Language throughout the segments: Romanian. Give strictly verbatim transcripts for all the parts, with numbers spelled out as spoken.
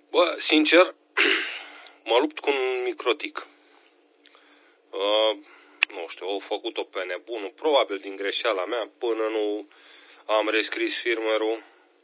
Bă, sincer, mă lupt cu un microtic. Uh, nu știu, au făcut-o pe nebunul, probabil din greșeala mea, până nu am rescris firmware-ul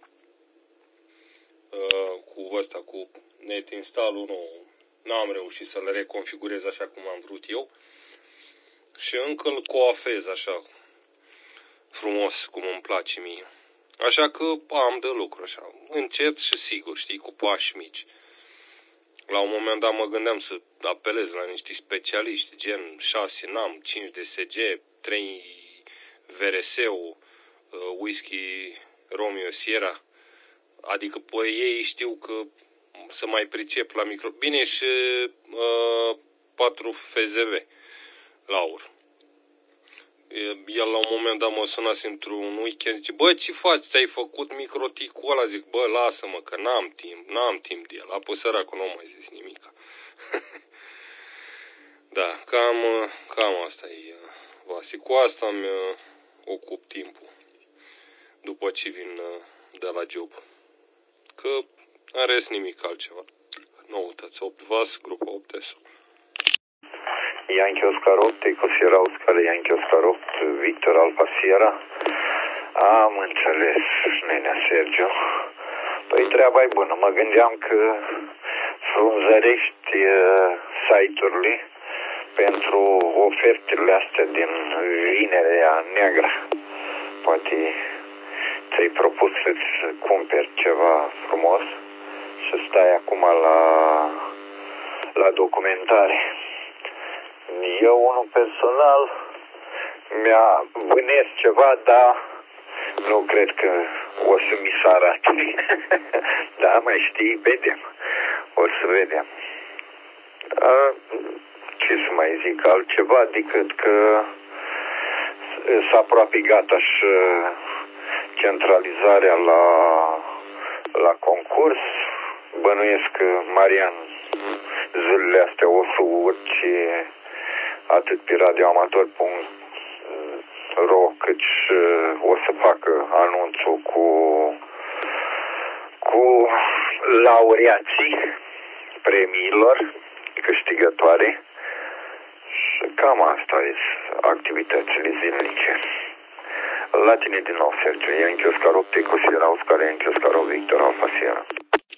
uh, cu ăsta, cu net install-ul, nu, n-am reușit să le reconfigurez așa cum am vrut eu și încă îl coafez așa frumos cum îmi place mie. Așa că am de lucru așa, încet și sigur, știi, cu pași mici. La un moment dat mă gândeam să apelez la niște specialiști, gen șase NAM, cinci D S G, trei V R S-ul, whisky Romeo Sierra. Adică pe ei știu că să mai pricep la micro... Bine și uh, patru F Z V la ur. El la un moment dat mă sunase într-un weekend, zice, bă, ce faci, ți-ai făcut microticul ăla? Zic, bă, lasă-mă, că n-am timp, n-am timp de el. Apoi săracul nu mai zis nimica. Da, cam, cam asta e, Vasi. Cu asta îmi ocup timpul după ce vin de la job. Că în rest nimic altceva. Noutăți, opt Vas, grupa opt S. Yankee Oscar opt, Eco Sierra Oscar, Yankee Oscar opt, Victor Alpha Sierra. Am înțeles, nenea Sergio. Păi treaba e bună. Mă gândeam că frunzărești site-urile pentru ofertele astea din Vinerea Neagră. Poate ți-ai propus să-ți cumperi ceva frumos și stai acum la, la documentare. Eu, unul personal, mi-a bănesc ceva, dar nu cred că o să mi se arate. Da, mai știi, vedem. O să vedem. A, ce să mai zic altceva decât că s-a aproape gata și centralizarea la, la concurs. Bănuiesc că Marian zilele astea o să urce atât pe radioamator punct ro cât și o să facă anunțul cu cu laureații premiilor câștigătoare și cam asta e activitățile zilnice. La tine din nou, Sergiu. Yankee Oscar opt, Eco Sierra Oscar, Yankee Oscar opt, Victor Alpha Sierra.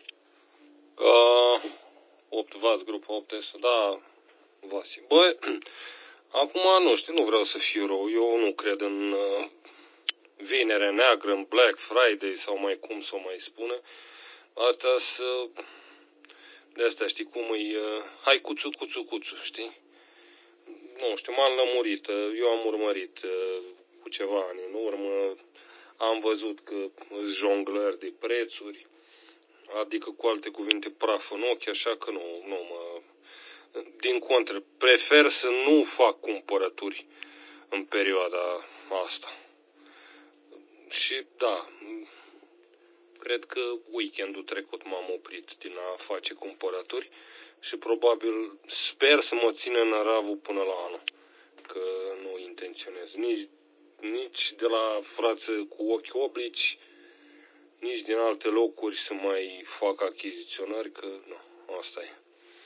Uh, opt Vas, grupa opt S, da, Vasi. Băi, acum nu știu, nu vreau să fiu rău, eu nu cred în uh, Vinerea Neagră, în Black Friday sau mai cum să o mai spune. Asta să... De asta știi cum e, uh, hai cuțu, cuțu, cuțu, știi? Nu știu, m-am lămurit, uh, eu am urmărit uh, cu ceva ani în urmă, am văzut că sunt jonglări de prețuri, adică cu alte cuvinte praf în ochi, așa că nu, nu mă... Din contră, prefer să nu fac cumpărături în perioada asta. Și da, cred că weekendul trecut m-am oprit din a face cumpărături și probabil sper să mă țin în aravul până la anul, că nu intenționez nici, nici de la frață cu ochi oblici, nici din alte locuri să mai fac achiziționări, că nu, asta e.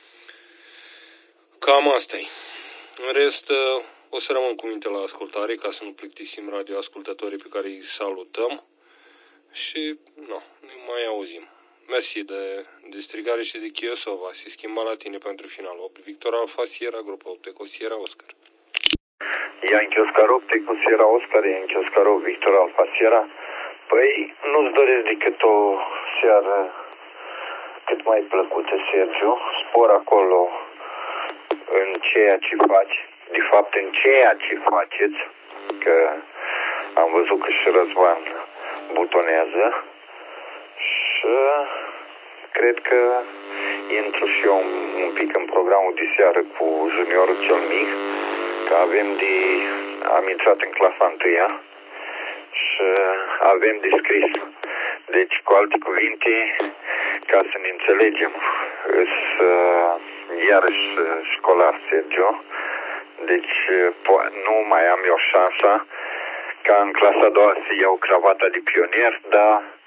Cam asta e. În rest, o să rămân cu minte la ascultare, ca să nu plictisim radioascultătorii pe care îi salutăm. Și, nu, ne mai auzim. Mersi de, de strigare și de Chiosova. Se schimba la tine pentru final. opt Victor Alpha Sierra, grupa opt, Eco Sierra Oscar. Yankee Oscar opt, Eco Sierra Oscar, Yankee Oscar opt, Victor Alpha Sierra. Păi, nu-ți doresc decât o seară cât mai plăcută, Sergiu. Spor acolo în ceea ce faci, de fapt în ceea ce faceți, că am văzut că și Răzvan butonează și cred că intru și eu un pic în programul de seară cu juniorul cel mic, că avem de, am intrat în clasa întâia și avem de scris. Deci, cu alte cuvinte, ca să ne înțelegem, să iarăși școlar, Sergio. Deci nu mai am eu șansa ca în clasa a doua să iau cravata de pionier, dar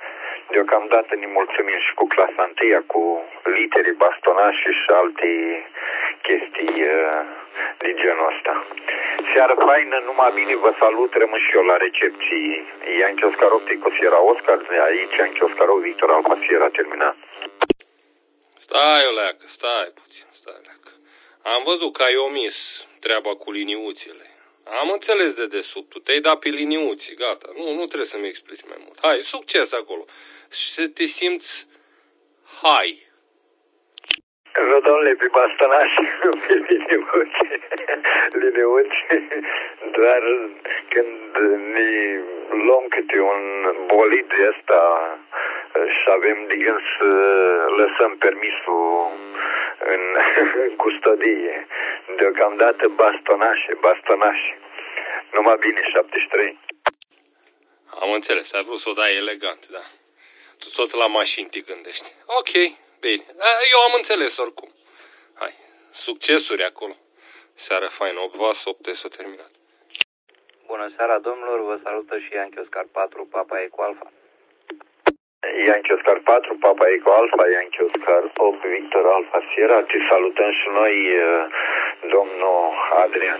deocamdată ne mulțumim și cu clasa întâia, cu litere, bastonașe și alte chestii uh, de genul ăsta. Seară faină, numai bine, vă salut, rămân și eu la recepții. Ianchi Oscarov, Ticosiera Oscar, aici Ianchi Oscarov, Victor Alfa Sierra, terminat. Stai o leacă, stai puțin, stai o leacă. Am văzut că ai omis treaba cu liniuțele. Am înțeles de desubt, tu te-ai dat pe liniuții, gata. Nu, nu trebuie să-mi explici mai mult. Hai, succes acolo. Și să te simți hai. Domnule, pe bastonaș, pe liniuți, liniuți, doar când ne luăm câte un bolid de ăsta și avem de gând să lăsăm permisul în, în custodie. Deocamdată bastonașe, bastonașe. Numai bine, șaptezeci și trei. Am înțeles, ai vrut să o dai elegant, da. Tu tot la mașini te gândești. Ok, bine. Eu am înțeles oricum. Hai, succesuri acolo. Seara faină, Ocvas, opte s-a terminat. Bună seara, domnilor, vă salută și Ianchi Oscar patru, Papa Eco Alfa. Ianchi Oscar patru, Papa Eco Alfa, Ianchi Oscar opt, Victor Alfa Sierra. Te salutăm și noi, domnul Adrian.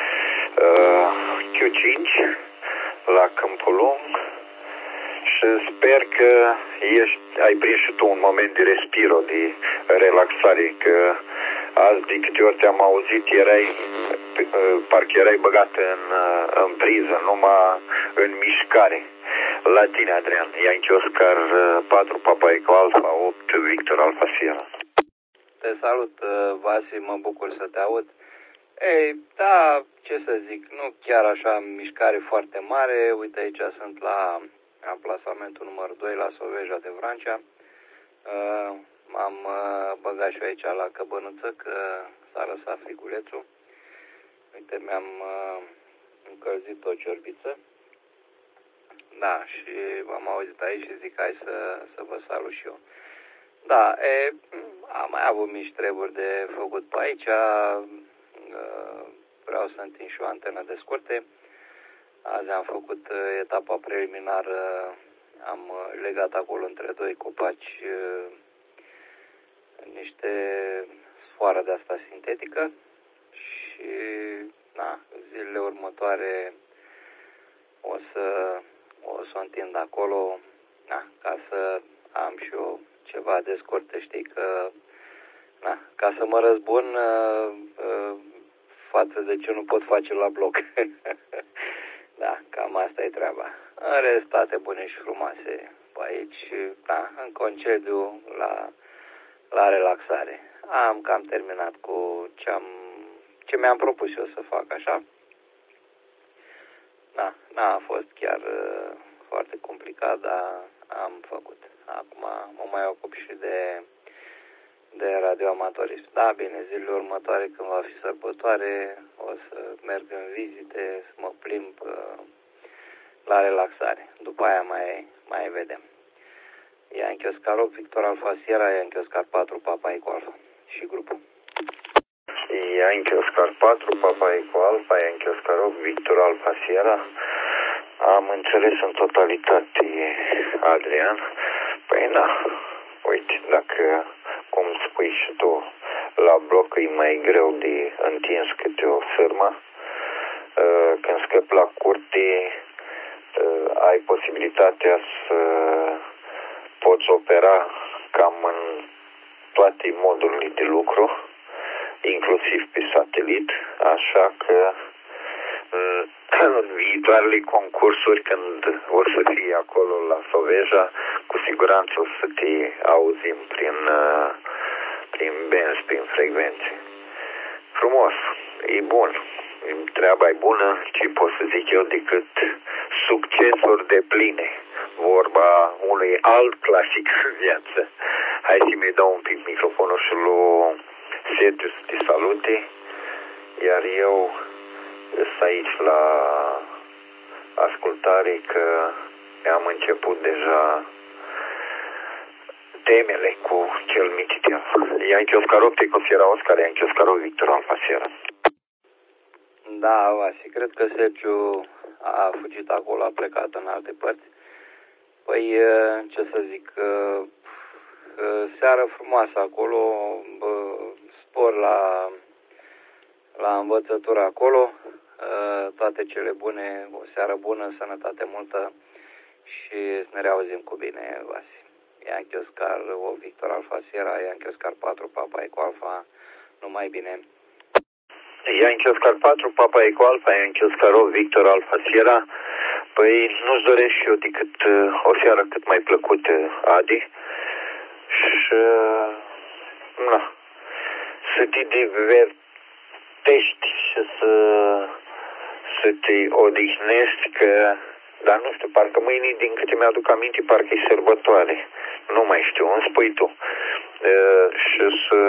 Q cinci, la Câmpul Lung. Și sper că ești, ai prins și tu un moment de respiro, de relaxare, că azi de câte ori te-am auzit, erai, parcă erai băgat în, în priză, numai în mișcare. La tine, Adrian, Ianchi Oscar patru, Papa Eco Alfa opt, Victor Alfa Sierra. Te salut, Vasi, mă bucur să te aud. Ei, da, ce să zic, nu chiar așa mișcare foarte mare. Uite, aici sunt la amplasamentul numărul doi la Soveja de Vrancea. Uh, m-am uh, băgat și eu aici la căbănuță că s-a lăsat frigulețul. Uite, mi-am uh, încălzit o ciorbiță. Da, și m-am auzit aici și zic hai să, să vă salut și eu. Da, e, am mai avut mici treburi de făcut pe aici. Uh, vreau să întind și o antenă de scurte. Azi am făcut etapa preliminară, am legat acolo între doi copaci niște sfoară de asta sintetică și na, zilele următoare o să o să o întind acolo, na, ca să am și eu ceva de scurte, știi că na, ca să mă răzbun uh, uh, față de ce nu pot face la bloc. Da, cam asta e treaba. În rest, toate bune și frumoase pe aici, da, în concediu, la, la relaxare. Am cam terminat cu ce, am, ce mi-am propus eu să fac, așa. Da, n-a fost chiar uh, foarte complicat, dar am făcut. Acum mă mai ocup și de, de radioamatorism. Da, bine, zilele următoare, când va fi sărbătoare, o să merg în vizite, să mă plimb uh, la relaxare. După aia mai, mai vedem. Ianchi Oscar opt, Victor Alfa Sierra, Ianchi Oscar patru, Papa Eco Alfa și grupul. Ianchi Oscar patru, Papa Eco Alfa, Ianchi Oscar opt, Victor Alfa Sierra. Am înțeles în totalitate, Adrian. Păi na, uite, dacă, cum spui și tu, la bloc e mai greu de întins câte o sârmă, când scăpi la curte, ai posibilitatea să poți opera cam în toate modurile de lucru, inclusiv pe satelit, așa că în viitoarele concursuri, când o să fii acolo la Soveja, cu siguranță o să te auzim prin, prin benzi, prin frecvențe. Frumos, e bun, treaba e bună, ce pot să zic eu decât succesuri de pline, vorba unui alt clasic în viață. Hai să mi dau un pic microfonul și lui Sergiu să te salute, iar eu sunt aici la ascultare că am început deja temele cu cel mititel. Ianchi Oscar opt, Ecosiera Oscar, Ianchi Oscar opt, Victor Alfa Sierra. Da, Vasi, cred că Sergiu a fugit acolo, a plecat în alte părți. Păi, ce să zic, seară frumoasă acolo, spor la, la învățătură acolo, toate cele bune, o seară bună, sănătate multă și să ne reauzim cu bine, Vasi. Yankee Oscar, o Victor Alfa Sierra, Yankee Oscar patru, Papa Eco Alfa, numai bine. Yankee Oscar patru, Papa Eco Alfa, Yankee Oscar opt, Victor Alfa Sierra. Păi nu-ți doresc și eu decât uh, o seară cât mai plăcută, Adi. Și uh, na, să te divertești și să, să te odihnești, că, dar nu știu, parcă mâine, din câte mi-aduc aminte, parcă e sărbătoare. Nu mai știu, îmi spui tu. Uh, și să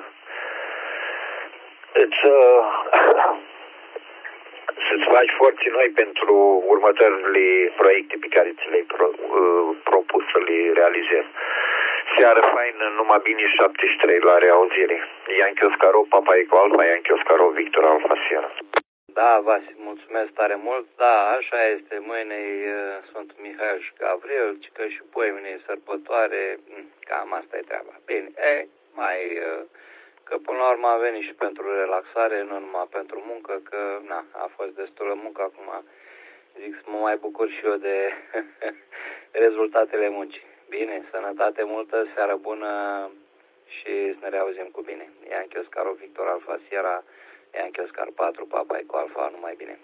îți... Uh, să-ți faci forții noi pentru următoarele proiecte pe care ți le-ai pro, uh, propus să le realizezi. Seară faină, numai bine, șaptezeci și trei, la reauzire. Yankee Oscar opt, Papa Eco Alfa, Yankee Oscar opt, Victor Alfa Sierra. Da, Vasi, mulțumesc tare mult. Da, așa este. Mâine e Sfântul Mihail și Gavril, că și poimine e sărbătoare. Cam asta e treaba. Bine, e, mai... Că până la urmă a venit și pentru relaxare, nu numai pentru muncă, că na, a fost destulă muncă, acum zic să mă mai bucur și eu de rezultatele muncii. Bine, sănătate multă, seară bună și să ne reauzim cu bine. Yankee Oscar opt, Victor Alfa Sierra, Yankee Oscar patru, Papa Eco Alfa, numai bine.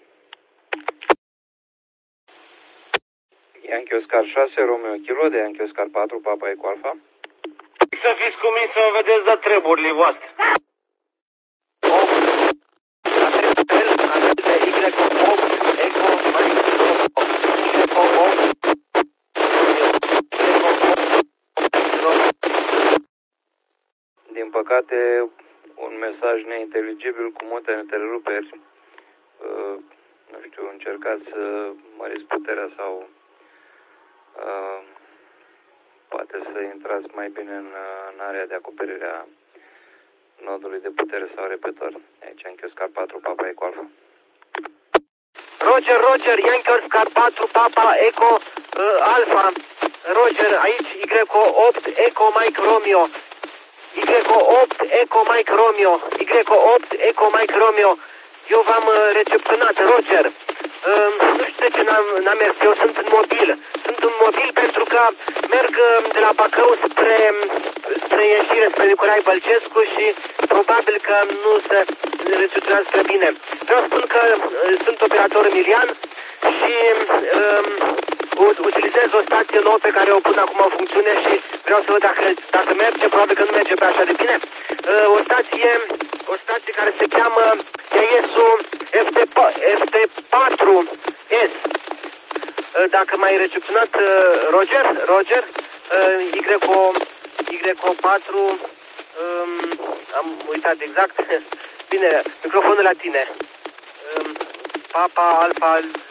Yankee Oscar șase, Romeo Kilo, de Yankee Oscar patru, Papa Eco Alfa. Să fiți cuminți să vă vedeți de treburile voastre. Din păcate, un mesaj neinteligibil cu multe întreruperi. Uh, nu știu, încercați să măriți puterea sau uh, poate să intrați mai bine în, în area de acoperire a nodului de putere sau repetor. Aici Yankee Oscar patru, Papa Eco Alfa. Roger, Roger, Yankee Oscar patru, Papa Eco uh, Alfa. Roger, aici Y opt, Eco Mike Romeo. Y opt, Eco Mike Romeo. Y opt, Eco Mike Romeo. Eu v-am uh, recepționat, Roger. Uh, nu știu de ce n-am, n-am mers, eu sunt în mobil. Sunt în mobil pentru că merg uh, de la Bacău spre, spre ieșire, spre Nicolae Bălcescu și probabil că nu se recepționează prea bine. Vreau să spun că uh, sunt operator Emilian și uh, utilizez o stație nouă pe care o pun acum în funcțiune și vreau să văd dacă, dacă merge, probabil că nu merge pe așa de bine. Uh, o stație, o stație care se cheamă E S-ul F T patru S. Uh, dacă m-ai recepționat, uh, Roger, Roger, uh, Y patru, um, am uitat exact. Bine, microfonul la tine. Um, Papa Alfa